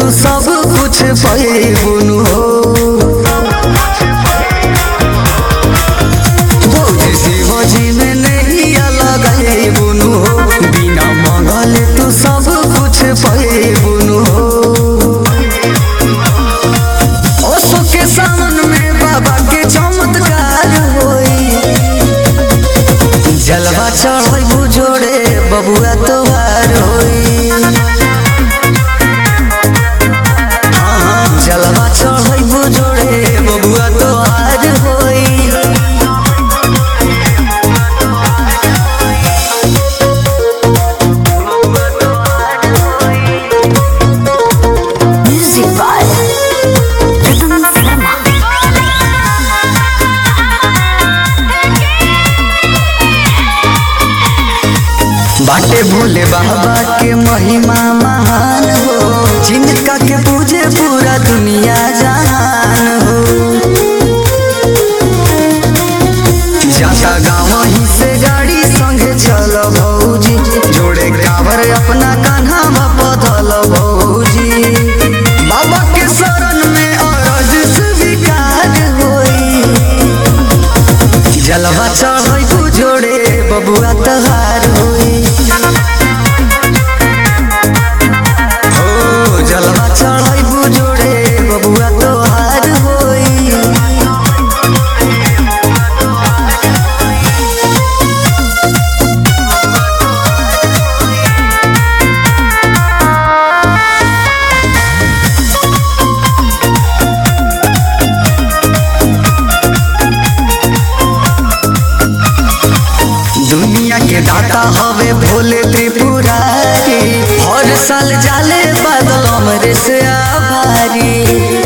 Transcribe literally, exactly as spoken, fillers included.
तू सब कुछ पैबुनु हो। भौजी शिवजी में नहीं अलग बुनु हो, बिना मंगल तू सब कुछ पैबुनु हो। ओसो के सावन में बाबा के चमत्कार होई, जलवा चढ़बू जोड़े बबुआ तोहार होई। हाँ जलवा चढ़बू जोड़े बबुआ तोहार होई। बाटे भोले बाबा के महिमा महान हो, जिनका के पूजे पूरा दुनिया जहान हो। जाता गाँव ही से गाड़ी संगे चल भौजी, जोड़े कावर अपना कान्हा बदल भौजी। बाबा के शरण में अरज स्वीकार होई, जलवा चढ़बू जोड़े बबुआ तोहार होई। जलवा चढ़बू जोड़े बबुआ तोहार होई। दुनिया के दाता हवे भोले त्रिपुरारी, हर साल जाले बादल हमरे से आभारी।